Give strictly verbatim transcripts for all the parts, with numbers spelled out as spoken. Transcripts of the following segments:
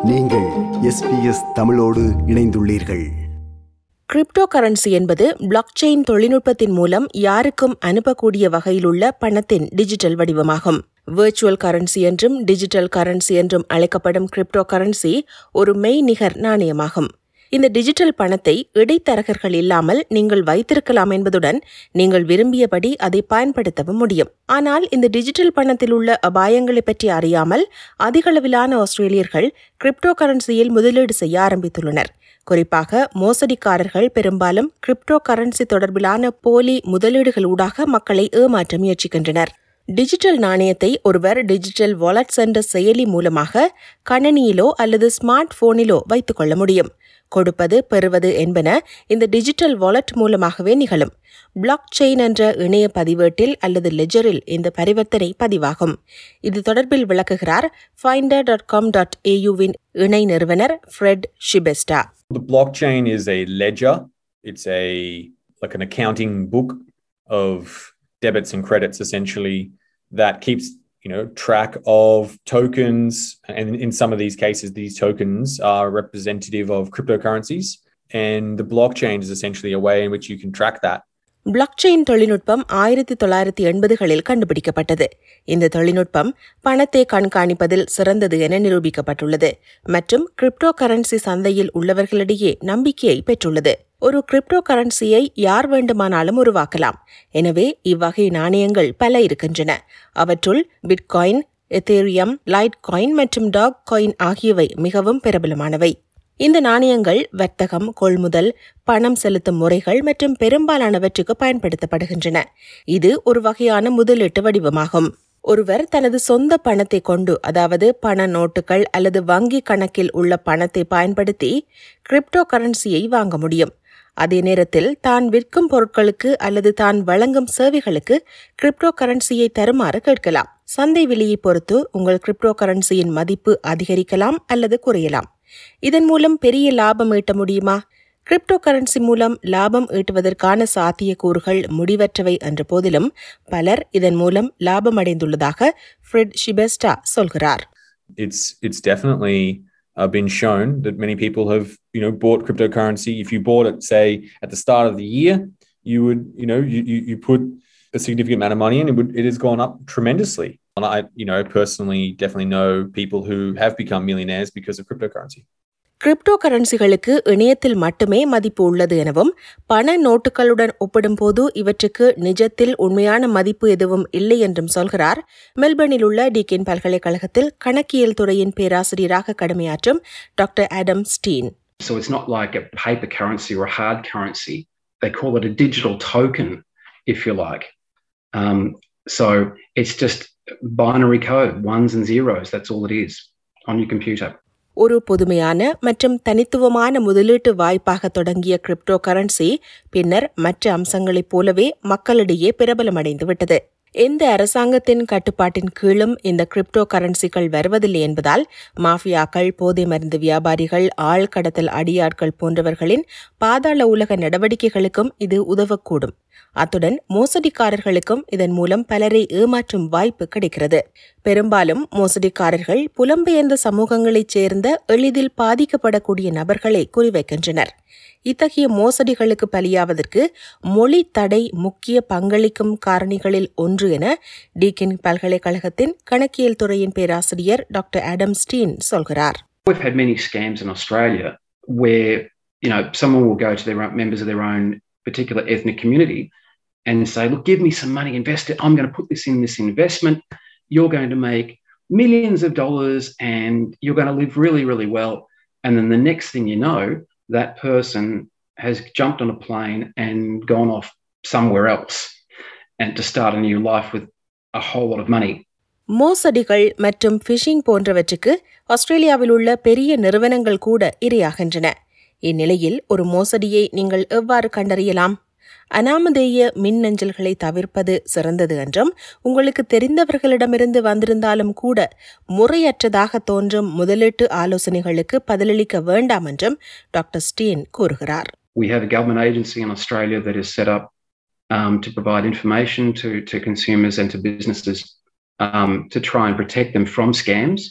நீங்கள் S B S தமிழோடு இணைந்துள்ளீர்கள். கிரிப்டோ கரன்சி என்பது பிளாக்செயின் தொழில்நுட்பத்தின் மூலம் யாருக்கும் அனுப்பக்கூடிய வகையிலுள்ள பணத்தின் டிஜிட்டல் வடிவமாகும். விர்ச்சுவல் கரன்சி என்றும் டிஜிட்டல் கரன்சி என்றும் அழைக்கப்படும் கிரிப்டோ கரன்சி ஒரு மெய்நிகர் நாணயமாகும். இந்த டிஜிட்டல் பணத்தை இடைத்தரகர்கள் இல்லாமல் நீங்கள் வைத்திருக்கலாம் என்பதுடன் நீங்கள் விரும்பியபடி அதை பயன்படுத்தவும் முடியும். ஆனால் இந்த டிஜிட்டல் பணத்தில் உள்ள அபாயங்களை பற்றி அறியாமல் அதிகளவிலான ஆஸ்திரேலியர்கள் கிரிப்டோ கரன்சியில் முதலீடு செய்ய ஆரம்பித்துள்ளனர். குறிப்பாக மோசடிக்காரர்கள் பெரும்பாலும் கிரிப்டோ கரன்சி தொடர்பிலான போலி முதலீடுகளூடாக மக்களை ஏமாற்ற முயற்சிக்கின்றனர். டிஜிட்டல் நாணயத்தை ஒருவர் டிஜிட்டல் வாலெட்ஸ் என்ற செயலி மூலமாக கணினியிலோ அல்லது ஸ்மார்ட் போனிலோ வைத்துக் கொள்ள முடியும். கொடுப்பது பெறுவது என்பன இந்த டிஜிட்டல் வாலெட் மூலமாகவே நிகழும். பிளாக் செயின் என்ற இணைய பதிவேட்டில் அல்லது லெஜரில் இந்த பரிவர்த்தனை பதிவாகும். இது தொடர்பில் விளக்குகிறார் ஃபைண்டர் டாட் காம் டாட் ஏயுவின் இணை நிறுவனர் Fred Schebesta. The blockchain is a ledger. It's a like an accounting book of debits and credits, essentially, that keeps you know track of tokens, and in some of these cases these tokens are representative of cryptocurrencies, and the blockchain is essentially a way in which you can track that. Blockchain தொழில்நுட்பம் ஆயிரத்தி தொள்ளாயிரத்தி எண்பதுகளில் கண்டுபிடிக்கப்பட்டது. இந்த தொழில்நுட்பம் பணத்தை கண்காணிப்பதில் சிறந்தது என நிரூபிக்கப்பட்டுள்ளது மற்றும் கிரிப்டோ கரன்சி சந்தையில் உள்ளவர்களிடையே நம்பிக்கையை பெற்றுள்ளது. ஒரு கிரிப்டோ கரன்சியை யார் வேண்டுமானாலும் உருவாக்கலாம். எனவே இவ்வகை நாணயங்கள் பல இருக்கின்றன. அவற்றுள் பிட்காயின், எத்தேரியம், லைட் காயின் மற்றும் டாக் காயின் ஆகியவை மிகவும் பிரபலமானவை. இந்த நாணயங்கள் வர்த்தகம், கொள்முதல், பணம் செலுத்தும் முறைகள் மற்றும் பெரும்பாலானவற்றுக்கு பயன்படுத்தப்படுகின்றன. இது ஒரு வகையான முதலீட்டு வடிவமாகும். ஒருவர் தனது சொந்த பணத்தை கொண்டு, அதாவது பண நோட்டுகள் அல்லது வங்கி கணக்கில் உள்ள பணத்தை பயன்படுத்தி கிரிப்டோ கரன்சியை வாங்க முடியும். அதே நேரத்தில் தான் விற்கும் பொருட்களுக்கு அல்லது தான் வழங்கும் சேவைகளுக்கு கிரிப்டோ கரன்சியை தருமாறு கேட்கலாம். சந்தை விலையை பொறுத்து உங்கள் கிரிப்டோ கரன்சியின் மதிப்பு அதிகரிக்கலாம் அல்லது குறையலாம். இதன் மூலம் பெரிய லாபம் ஈட்ட முடியுமா? கிரிப்டோ கரன்சி மூலம் லாபம் ஈட்டுவதற்கான சாத்தியக்கூறுகள் முடிவற்றவை என்ற போதிலும் பலர் இதன் மூலம் லாபம் அடைந்துள்ளதாக ஃப்ரெட் ஷிபெஸ்டா சொல்கிறார். It's it's definitely uh, been shown that many people have you know bought cryptocurrency. If you bought it, say at the start of the year, you would you know you you, you put a significant amount of money in, it would it has gone up tremendously. And I, you know, personally definitely know people who have become millionaires because of cryptocurrency. Crypto கரன்சிகளுக்கு இணையத்தில் மட்டுமே மதிப்பு உள்ளது எனவும் பண நோட்டுகளுடன் ஒப்பிடும்போது இவற்றுக்கு நிஜத்தில் உண்மையான மதிப்பு எதுவும் இல்லை என்றும் சொல்கிறார் மெல்பர்னில் உள்ள டீக்கின் பல்கலைக்கழகத்தில் கணக்கியல் துறையின் பேராசிரியராக கடமையாற்றும் doctor Adam Steen. So it's not like a paper currency or a hard currency. They call it a digital token, if you like. Um, so it's just binary code, ones and zeros. That's all it is on your computer. ஒரு புதுமையான மற்றும் தனித்துவமான முதலீட்டு வாய்ப்பாக தொடங்கிய crypto currency பின்னர் மற்ற அம்சங்களைப் போலவே மக்களிடையே பிரபலமடைந்து விட்டது. எந்த அரசாங்கத்தின் கட்டுப்பாட்டின் கீழும் இந்த கிரிப்டோ கரன்சிகள் வருவதில்லை என்பதால் மாஃபியாக்கள், போதை மருந்து வியாபாரிகள், ஆள் கடத்தல் அடியாட்கள் போன்றவர்களின் பாதாள உலக நடவடிக்கைகளுக்கும் இது உதவக்கூடும். அத்துடன் மோசடிக்காரர்களுக்கும் இதன் மூலம் பலரை ஏமாற்றும் வாய்ப்பு கிடைக்கிறது. பெரும்பாலும் மோசடிக்காரர்கள் புலம்பெயர்ந்த சமூகங்களைச் சேர்ந்த எளிதில் பாதிக்கப்படக்கூடிய நபர்களை குறிவைக்கின்றனர். இத்தகைய மோசடிகளுக்கு பலியாவதற்கு மொழி தடை முக்கிய பங்களிக்கும் காரணிகளில் ஒன்று என டீக்கின் பல்கலைக்கழகத்தின் கணக்கியல் துறையின் பேராசிரியர் டாக்டர் ஆடம் ஸ்டீன் சொல்கிறார். We've had many scams in Australia where you know someone will go to their members of their own particular ethnic community and say, look, give me some money, invest it. I'm going to put this in this investment. You're going to make millions of dollars and you're going to live really, really well. And then the next thing you know, that person has jumped on a plane and gone off somewhere else and to start a new life with a whole lot of money. மோசடிகள் மற்றும் phishing போன்றவற்றுக்கு ஆஸ்திரேலியாவில் உள்ள பெரிய நிறுவனங்கள் கூட இரையாகின்றன. இந்நிலையில் ஒரு மோசடியை நீங்கள் எவ்வாறு கண்டறியலாம்? அனாமதேய மின்னஞ்சல்களை தவிர்ப்பது சிறந்தது என்றும் உங்களுக்கு தெரிந்தவர்களிடமிருந்து வந்திருந்தாலும் கூட முறையற்றதாக தோன்றும் முதலீட்டு ஆலோசனைகளுக்கு பதிலளிக்க வேண்டாம் என்றும் டாக்டர் ஸ்டீன் கூறுகிறார். We have a government agency in Australia that is set up um, to provide information to, to consumers and to businesses um, to try and protect them from scams.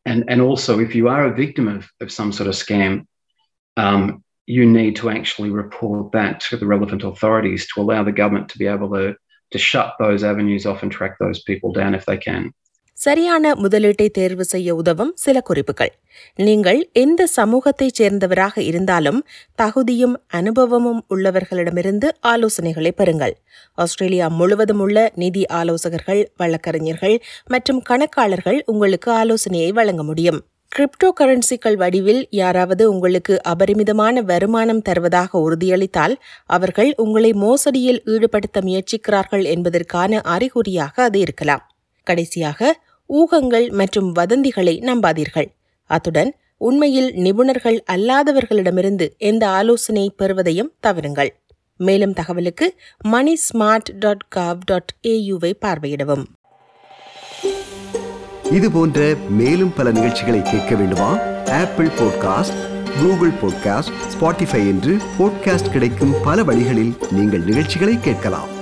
And, and also, if you are a victim of, of some sort of scam, um, you need to actually report that to the relevant authorities to allow the government to be able to, to shut those avenues off and track those people down if they can. சரியான முதலீட்டை தேர்வு செய்ய உதவும் சில குறிப்புகள். நீங்கள் எந்த சமூகத்தைச் சேர்ந்தவராக இருந்தாலும் தகுதியும் அனுபவமும் உள்ளவர்களிடமிருந்து ஆலோசனைகளை பெறுங்கள். ஆஸ்திரேலியா முழுவதும் உள்ள நிதி ஆலோசகர்கள், வழக்கறிஞர்கள் மற்றும் கணக்காளர்கள் உங்களுக்கு ஆலோசனையை வழங்க முடியும். கிரிப்டோ கரன்சிகள் வடிவில் யாராவது உங்களுக்கு அபரிமிதமான வருமானம் தருவதாக உறுதியளித்தால் அவர்கள் உங்களை மோசடியில் ஈடுபடுத்த முயற்சிக்கிறார்கள் என்பதற்கான அறிகுறியாக அது இருக்கலாம். கடைசியாக, ஊகங்கள் மற்றும் வதந்திகளை நம்பாதீர்கள். அத்துடன் உண்மையில் நிபுணர்கள் அல்லாதவர்களிடமிருந்து எந்த ஆலோசனை பெறுவதையும் தவிருங்கள். மேலும் தகவலுக்கு money smart dot gov dot ஏயூவை பார்வையிடவும். இது போன்ற மேலும் பல நிகழ்ச்சிகளை கேட்க வேண்டுமா? Apple podcast, Google podcast, Spotify என்று பாட்காஸ்ட் கிடைக்கும் பல வழிகளில் நீங்கள் நிகழ்ச்சிகளை கேட்கலாம்.